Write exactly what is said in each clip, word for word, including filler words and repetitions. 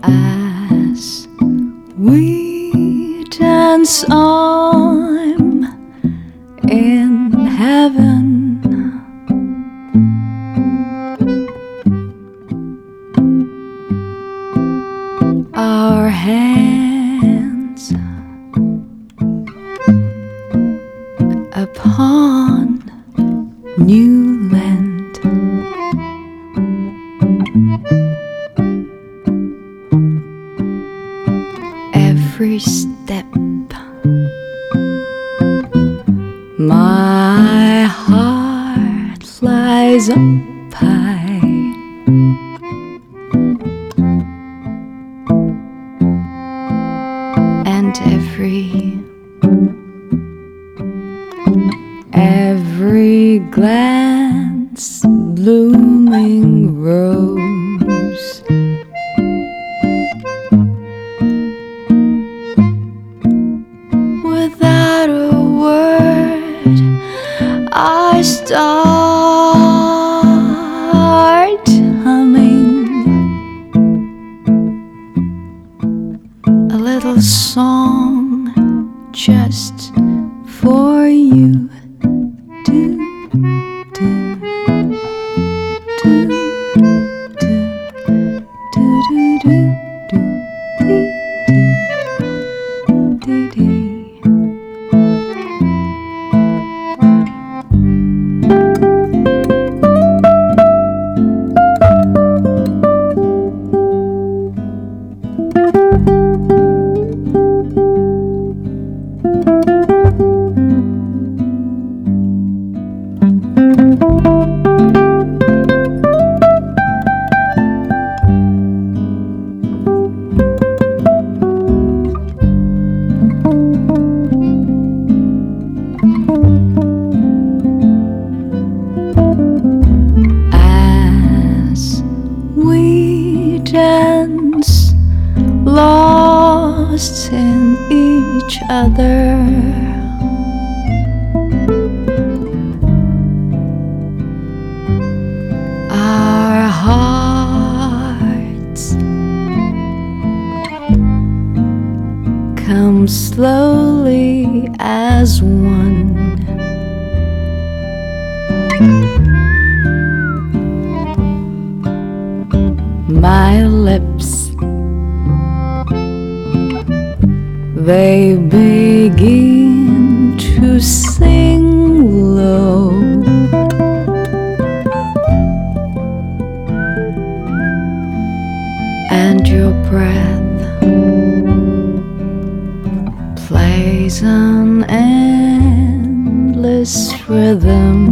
As we dance, I'm in heaven. Our hands upon new land. Every step my heart flies up high, and every every glance blooming rose. Without a word, I start humming a little song just for you. Do, do, do, do, do, do, do, do, dee, dee, dee. As we dance, lost in each other, our hearts come slowly as one. My lips, they begin to sing low, and your breath plays an endless rhythm.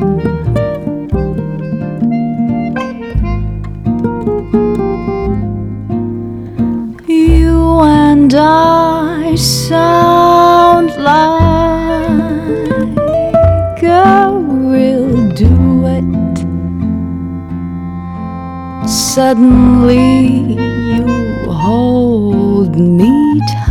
You and I sound like a real duet. Suddenly you hold me tight.